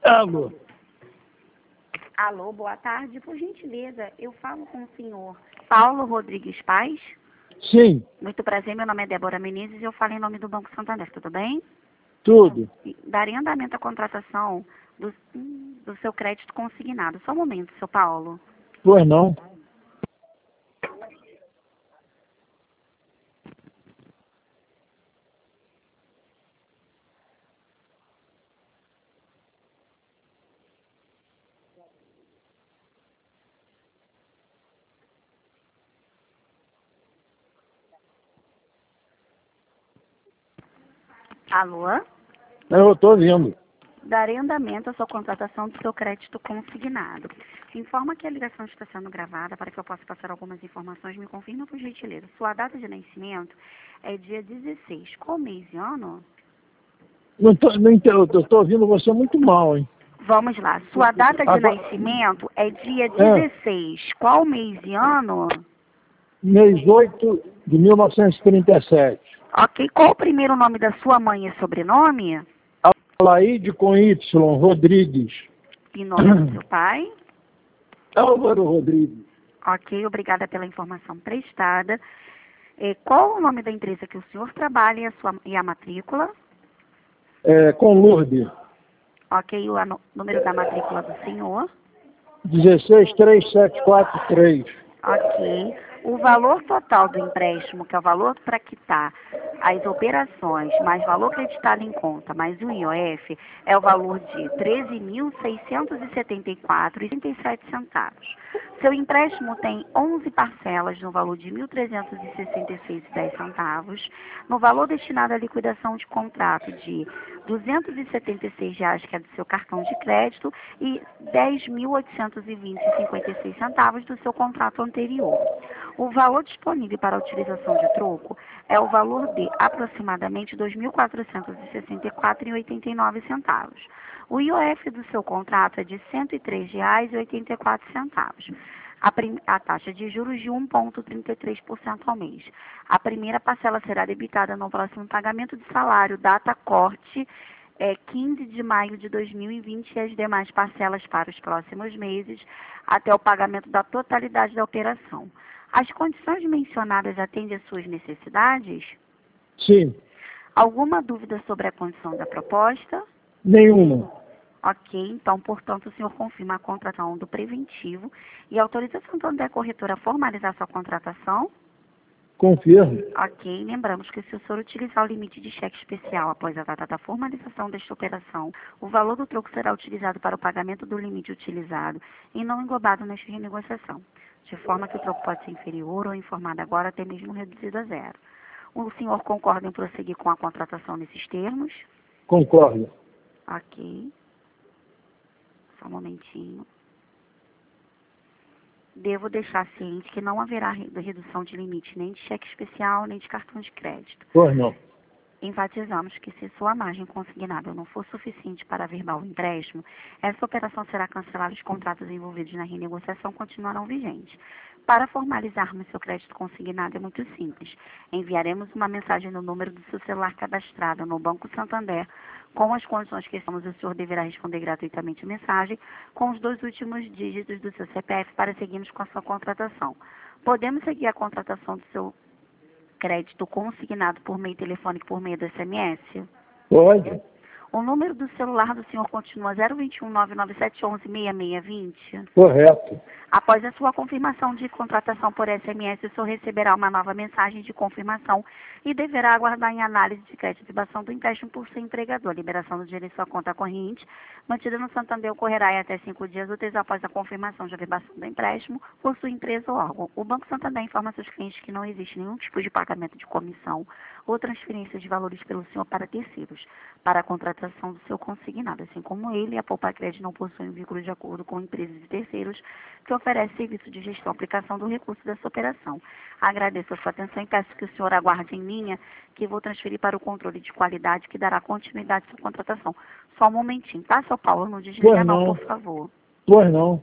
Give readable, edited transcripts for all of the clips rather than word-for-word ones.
Alô? Alô, boa tarde. Por gentileza, eu falo com o senhor Paulo Rodrigues Paz. Sim, Muito prazer, meu nome é Débora Menezes e eu falo em nome do Banco Santander, tudo bem? tudo. Darei andamento à contratação do seu crédito consignado. Só um momento, seu Paulo. Pois não. Alô? Eu estou ouvindo. Darei andamento à sua contratação do seu crédito consignado. Informa que a ligação está sendo gravada para que eu possa passar algumas informações. Me confirma, por gentileza. Sua data de nascimento é dia 16. Qual mês e ano? Não eu estou ouvindo você muito mal, hein? Vamos lá. Sua data de Agora, nascimento é dia 16. Qual mês e ano? mês 8 de 1937. Ok. Qual o primeiro nome da sua mãe e sobrenome? Alaide com Y, Rodrigues. E nome do seu pai? Álvaro Rodrigues. Ok. Obrigada pela informação prestada. Qual o nome da empresa que o senhor trabalha e a matrícula? Com Lourdes. Ok. O número da matrícula do senhor? 163743. Ok. O valor total do empréstimo, que é o valor para quitar as operações, mais valor creditado em conta, mais o IOF, é o valor de R$ 13.674,37. Seu empréstimo tem 11 parcelas no valor de R$ 1.366,10, no valor destinado à liquidação de contrato de R$ 276, que é do seu cartão de crédito, e R$ 10.820,56 do seu contrato anterior. O valor disponível para a utilização de troco é o valor de aproximadamente R$ 2.464,89. O IOF do seu contrato é de R$ 103,84. A taxa de juros de 1,33% ao mês. A primeira parcela será debitada no próximo pagamento de salário, data corte 15 de maio de 2020 e as demais parcelas para os próximos meses, até o pagamento da totalidade da operação. As condições mencionadas atendem às suas necessidades? Sim. Alguma dúvida sobre a condição da proposta? Nenhuma. Ok, então, portanto, o senhor confirma a contratação do preventivo e autoriza a Santander Corretora a formalizar sua contratação? Confirmo. Ok, lembramos que se o senhor utilizar o limite de cheque especial após a data da formalização desta operação, o valor do troco será utilizado para o pagamento do limite utilizado e não englobado nesta renegociação, de forma que o troco pode ser inferior ou informado agora até mesmo reduzido a zero. O senhor concorda em prosseguir com a contratação nesses termos? Concordo. Ok, só um momentinho. Devo deixar ciente que não haverá redução de limite nem de cheque especial, nem de cartão de crédito. Pois não. Enfatizamos que se sua margem consignada não for suficiente para averbar o empréstimo, essa operação será cancelada e os contratos envolvidos na renegociação continuarão vigentes. Para formalizarmos seu crédito consignado é muito simples. Enviaremos uma mensagem no número do seu celular cadastrado no Banco Santander com as condições que estamos. O senhor deverá responder gratuitamente a mensagem com os 2 últimos dígitos do seu CPF para seguirmos com a sua contratação. Podemos seguir a contratação do seu crédito consignado por meio telefônico por meio do SMS? Pode. O número do celular do senhor continua 021 997 11 6620? Correto. Após a sua confirmação de contratação por SMS, o senhor receberá uma nova mensagem de confirmação e deverá aguardar em análise de crédito e aprovação do empréstimo por seu empregador. A liberação do dinheiro em sua conta corrente, mantida no Santander, ocorrerá em até 5 dias úteis após a confirmação de averbação do empréstimo por sua empresa ou órgão. O Banco Santander informa a seus clientes que não existe nenhum tipo de pagamento de comissão ou transferência de valores pelo senhor para terceiros, para a contratação do seu consignado, assim como ele, a Poupa Crédito não possui um vínculo de acordo com empresas e terceiros que oferece serviço de gestão e aplicação do recurso dessa operação. Agradeço a sua atenção e peço que o senhor aguarde em linha, que vou transferir para o controle de qualidade, que dará continuidade à sua contratação. Só um momentinho, tá, seu Paulo? Não desliga Pois não, não. por favor. Pois não.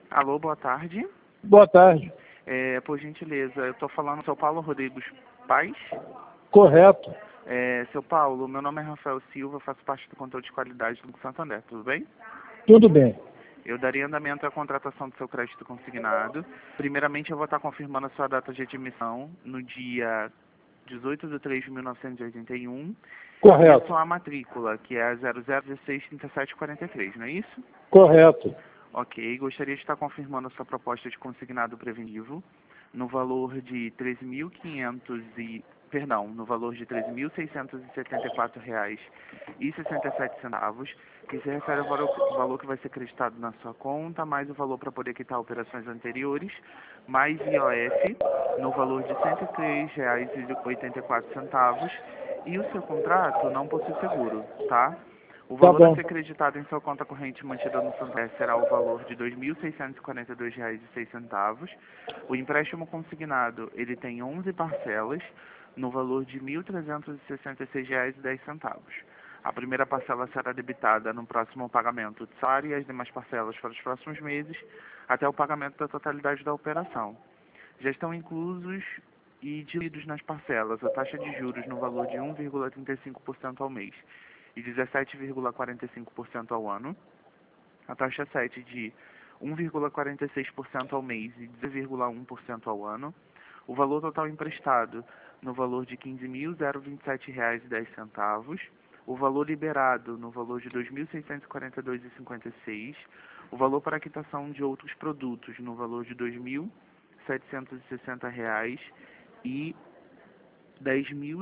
Alô, boa tarde. Boa tarde. Por gentileza, eu estou falando com o seu Paulo Rodrigues Paz. Correto. Seu Paulo, meu nome é Rafael Silva, faço parte do controle de qualidade do Santander, tudo bem? Tudo bem. Eu daria andamento à contratação do seu crédito consignado. Primeiramente, eu vou estar confirmando a sua data de admissão no dia 18 de 3 de 1981. Correto. E a sua matrícula, que é a 00163743, não é isso? Correto. Ok, gostaria de estar confirmando a sua proposta de consignado preventivo no valor de no valor de R$ 3.674,67, que se refere ao valor que vai ser acreditado na sua conta, mais o valor para poder quitar operações anteriores, mais IOF, no valor de R$ 103,84, e o seu contrato não possui seguro, tá? O valor a ser acreditado em sua conta corrente mantida no Santander será o valor de R$ 2.642,06. O empréstimo consignado, ele tem 11 parcelas, no valor de R$ 1.366,10. A primeira parcela será debitada no próximo pagamento de salário e as demais parcelas para os próximos meses, até o pagamento da totalidade da operação. Já estão inclusos e diluídos nas parcelas a taxa de juros no valor de 1,35% ao mês e 17,45% ao ano, a taxa 7 de 1,46% ao mês e 10,1% ao ano, o valor total emprestado no valor de R$ 15.027,10, o valor liberado no valor de R$ 2.642,56, o valor para quitação de outros produtos no valor de R$ 2.760 e R$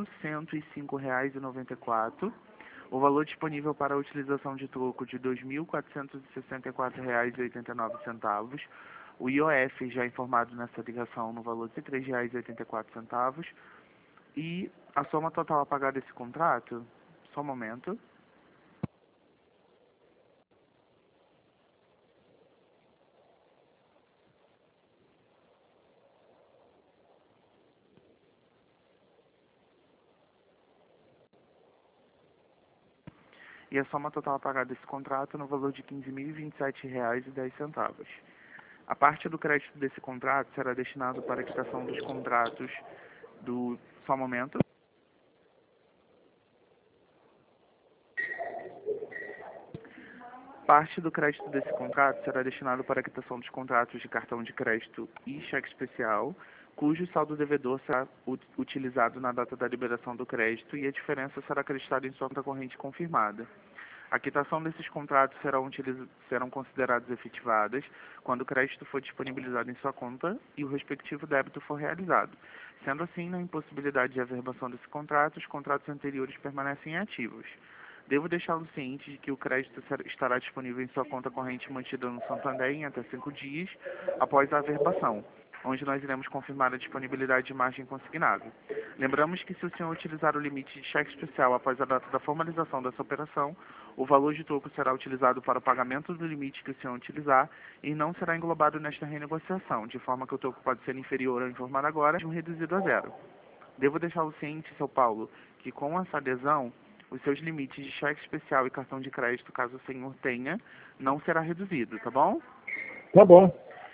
10.105,94, o valor disponível para a utilização de troco de R$ 2.464,89, o IOF já informado nessa ligação no valor de R$ 3,84, e a soma total a pagar desse contrato, só um momento. E a soma total a pagar desse contrato no valor de R$ 15.027,10. A parte do crédito desse contrato será destinado para a quitação dos contratos do... Só um momento. Parte do crédito desse contrato será destinado para a quitação dos contratos de cartão de crédito e cheque especial, cujo saldo devedor será utilizado na data da liberação do crédito e a diferença será acreditada em sua conta corrente confirmada. A quitação desses contratos serão consideradas efetivadas quando o crédito for disponibilizado em sua conta e o respectivo débito for realizado. Sendo assim, na impossibilidade de averbação desse contrato, os contratos anteriores permanecem ativos. Devo deixá-lo ciente de que o crédito estará disponível em sua conta corrente mantida no Santander em até 5 dias após a averbação, onde nós iremos confirmar a disponibilidade de margem consignada. Lembramos que se o senhor utilizar o limite de cheque especial após a data da formalização dessa operação, o valor de troco será utilizado para o pagamento do limite que o senhor utilizar e não será englobado nesta renegociação, de forma que o troco pode ser inferior ao informado agora, ou reduzido a zero. Devo deixá-lo ciente, seu Paulo, que com essa adesão, os seus limites de cheque especial e cartão de crédito, caso o senhor tenha, não será reduzido, tá bom? Tá bom.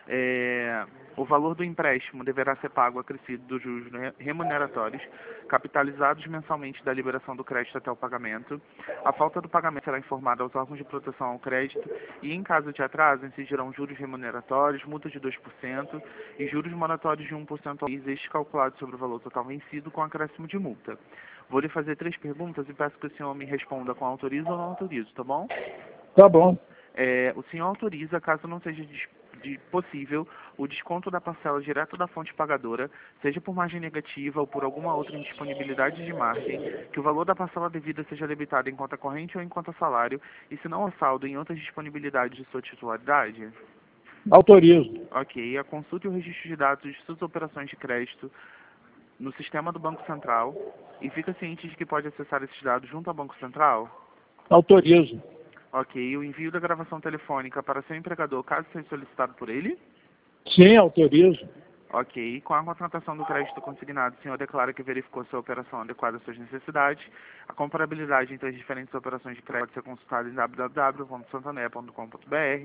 O valor do empréstimo deverá ser pago acrescido dos juros remuneratórios, capitalizados mensalmente da liberação do crédito até o pagamento. A falta do pagamento será informada aos órgãos de proteção ao crédito e, em caso de atraso, incidirão juros remuneratórios, multa de 2% e juros moratórios de 1% ao mês, este calculado sobre o valor total vencido com acréscimo de multa. Vou lhe fazer 3 perguntas e peço que o senhor me responda com autorizo ou não autorizo, tá bom? Tá bom. O senhor autoriza, caso não seja possível, o desconto da parcela direto da fonte pagadora, seja por margem negativa ou por alguma outra indisponibilidade de margem, que o valor da parcela devida seja debitado em conta corrente ou em conta salário, e se não há saldo em outras disponibilidades de sua titularidade? Autorizo. Ok. A consulta e o registro de dados de suas operações de crédito no sistema do Banco Central e fica ciente de que pode acessar esses dados junto ao Banco Central? Autorizo. Ok. O envio da gravação telefônica para seu empregador, caso seja solicitado por ele? Sim, autorizo. Ok. Com a contratação do crédito consignado, o senhor declara que verificou sua operação adequada às suas necessidades. A comparabilidade entre as diferentes operações de crédito pode ser consultada em www.santander.com.br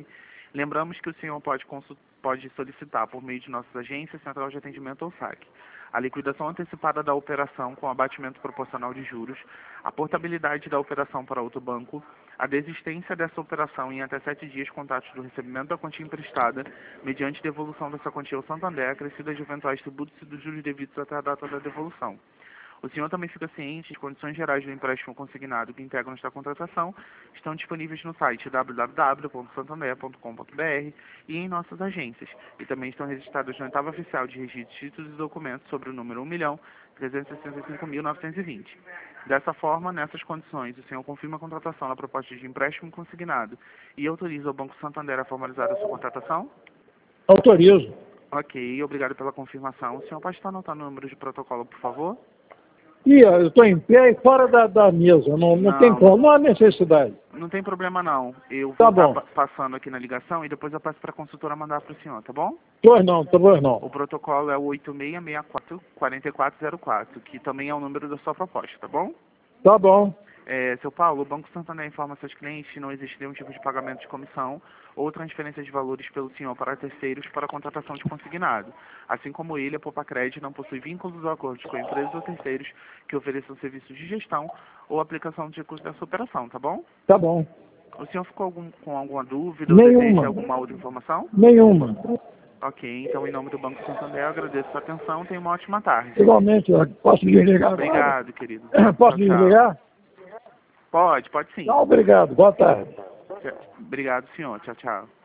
Lembramos que o senhor pode solicitar, por meio de nossas agências, central de atendimento ou saque, a liquidação antecipada da operação com abatimento proporcional de juros, a portabilidade da operação para outro banco, a desistência dessa operação em até 7 dias contados do recebimento da quantia emprestada, mediante devolução dessa quantia ao Santander, acrescida de eventuais tributos e dos juros devidos até a data da devolução. O senhor também fica ciente de condições gerais do empréstimo consignado que integram esta contratação, estão disponíveis no site www.santander.com.br e em nossas agências, e também estão registradas na oitava oficial de registro de títulos e documentos sobre o número 1.365.920. Dessa forma, nessas condições, o senhor confirma a contratação na proposta de empréstimo consignado e autoriza o Banco Santander a formalizar a sua contratação? Autorizo. Ok, obrigado pela confirmação. O senhor pode estar anotando o número de protocolo, por favor? Eu estou em pé e fora da mesa, não tem como, não há necessidade. Não tem problema não. Eu Tá vou bom. estar passando aqui na ligação e depois eu peço para a consultora mandar para o senhor, tá bom? Pois não. O protocolo é o 8664-4404, que também é o número da sua proposta, tá bom? Tá bom. Seu Paulo, o Banco Santander informa seus clientes que não existe nenhum tipo de pagamento de comissão ou transferência de valores pelo senhor para terceiros para a contratação de consignado. Assim como ele, a Popacred não possui vínculos ou acordos com empresas ou terceiros que ofereçam serviços de gestão ou aplicação de recursos dessa operação, tá bom? Tá bom. O senhor ficou com alguma dúvida ou Nenhuma. deseja alguma outra informação? Nenhuma. Ok, então em nome do Banco Santander eu agradeço a sua atenção. Tenha uma ótima tarde. Igualmente, posso desligar agora? Obrigado, querido. Posso Tchau, tchau. desligar? Pode sim. Não, obrigado. Boa tarde. Obrigado, senhor. Tchau, tchau.